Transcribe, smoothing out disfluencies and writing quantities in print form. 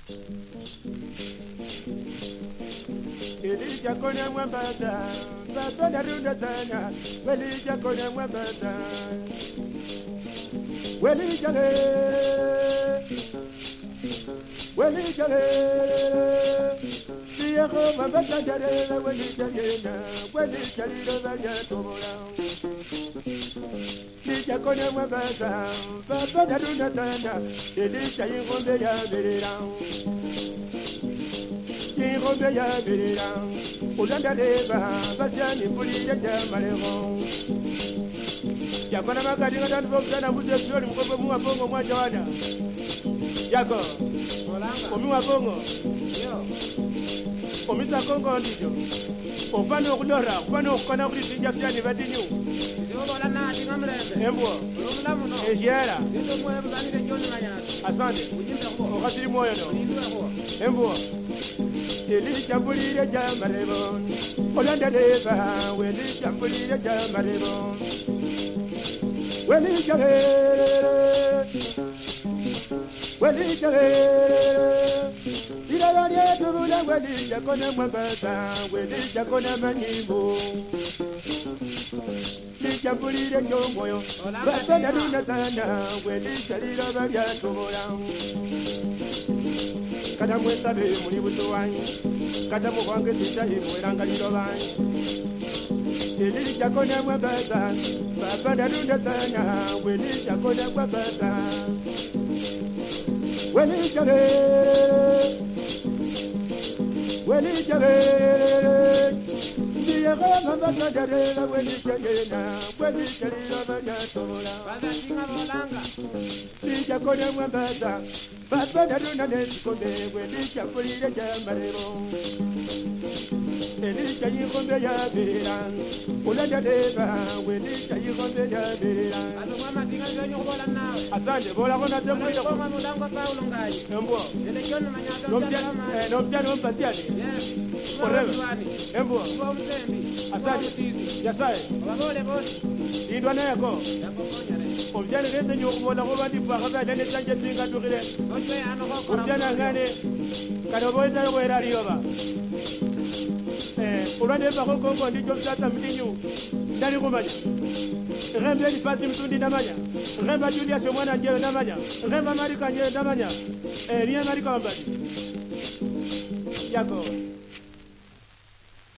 Elija kone mwambata, baba darunda sana. Welija kone mwambata, welija le, welija le. Siyaho mwambata jare, welija yena, welija lilo vaya tobola. Elija kone mwambata, baba darunda sana. Elija yingombe ya berera. Rombe ya birira ulanda leba basiani puli ya jamalego yakona magadi ngatan fokana muje sori mkopo muwa bongo mwa jawada yako olanga omuwa bongo yo omita kongo ndijo ofano okudora ofano okona kuri sinja siani badinyu ndibola na tingamrembe embo olumulamu no ejera ndizo moyo mzani de joni nganya asante ujimbe ko okasiri moyo no embo Eli jambulire jamarebo, olanda leba, weli jambulire jamarebo, weli jale, weli jale. Ila wali tubula weli jakone mwambata, weli jakone manyibo. Eli jambulire jomoyo, baba naruna sana, weli jalira baya tubula. Kada mwesabe muri buto wanyu kada muhange titahi mweranga lilo banyu eli jakone mwabata baba darunda sana weli jakone mwabata weli jale ndiye kama baba darela weli jalena weli jalilo banyatola baba tinga bolanga li jakone mwabata Baba daruna nesikonde weli chakulire jamarebo Eli chayikombe ya birira ulanda leba weli chayikombe ya birira Alo mama tinga zanyo bola nawe Asante bola kona sema ilo koma mudango Paulo ngai Embo ele jono manyaga nomja nompasiani Forever Embo Asante yasaye babole bose Indwa nako Objane rete nyokubola ko bandi baka dane tanje tinga tukile Objana ngane kada boita yo era rioba urande bako kongo ndi jomsata mtinyu ndali kumanya Rembe ni pati mtundi namanya Remba Julia semwana nje namanya Remba Marika nje namanya Nia Marika mbali Yako